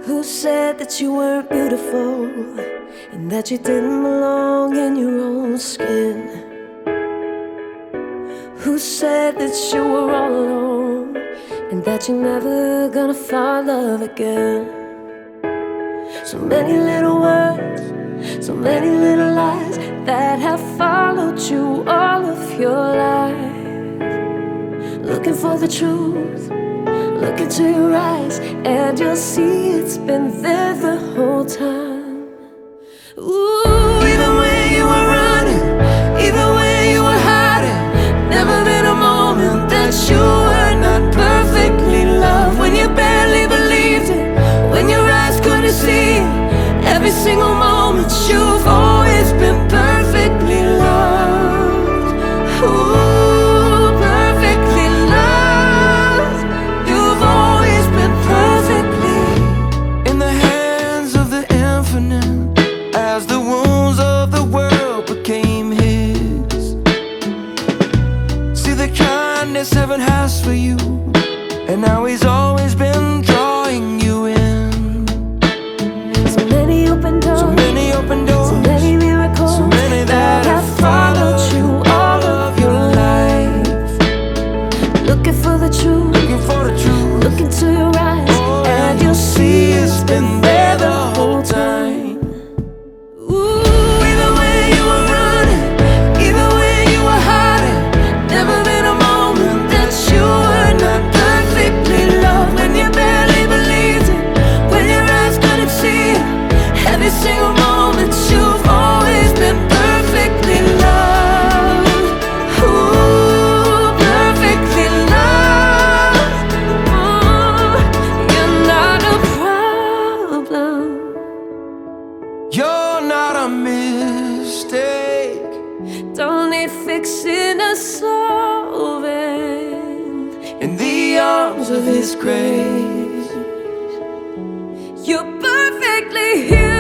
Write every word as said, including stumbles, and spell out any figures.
Who said that you weren't beautiful and that you didn't belong in your own skin? Who said that you were all alone and that you're never gonna find love again? So many little words, so many little lies that have followed you all of your life. Looking for the truth, look into your eyes, and you'll see it's been there the whole time. Ooh, even when you were running, even when you were hiding, never been a moment that you were not perfectly loved. When you barely believed it, when your eyes couldn't see it, every single moment you've always been perfectly loved. Ooh, perfectly loved. You've always been perfectly in the hands of the infinite, as the wounds of the world became his. See the kindness heaven has for you, and now he's always been drawing you in. So many open doors, So many open doors, so many miracles, so many that have followed you all of your life. looking for the truth, Looking for the truth, look into your eyes, oh, and you'll see it's been there the whole time. Ooh, even when you were running, even when you were hiding, never been a moment that you were not perfectly loved. When you barely believed it, when your eyes couldn't see it, every single moment you've always been perfectly loved. Ooh, perfectly loved. Ooh, you're not a problem. you're not a mistake. Don't need fixing or solving. In the arms of his grace, You're perfectly here.